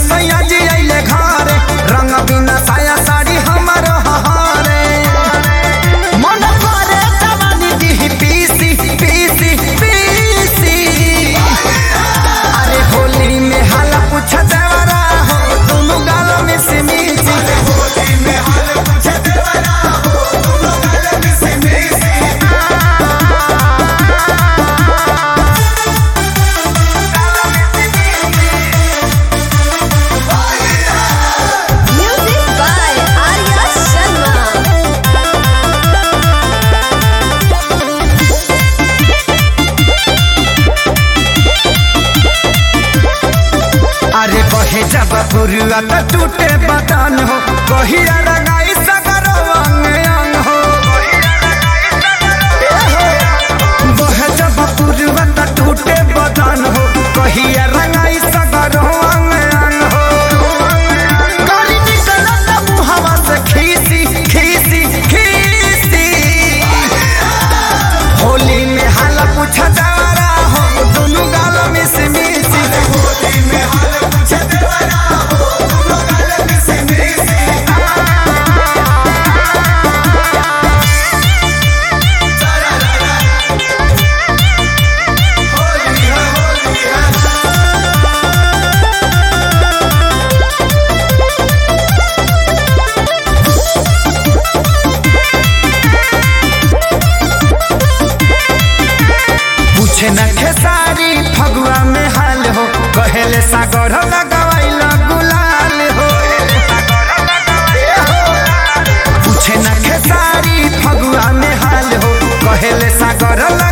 सैया जी आइले घरे रंग बिना साया साड़ी हमर हहारे मन करे जवानी दी पीसी पीसी पीसी अरे होली में हाला पूछ देवरा हो दोनों गाल में से मिसी होली में हाला पूछ देवरा हो दोनों गाल में से मिसी अरे बहे जब पुरुआ त टूटे बदन हो कहिया रंगाई सगरो अंग अंग हो बहे जब पुरुआ त टूटे बदन हो कहिया रंगाई सगरो अंग अंग हो गली निकलत मुहवा से खीसी खीसी खीसी होली में हाला पूछ देवरा हो दोनों गाल में से मिसी होली में हाला पूछ देवरा हो दोनों गाल में से मिसी पूछे न खेसारी फगुआ में हाल हो कहेले सागर लगवाइल गुलाल हो पूछे न खेसारी फगुआ में हाल हो कहेले सागर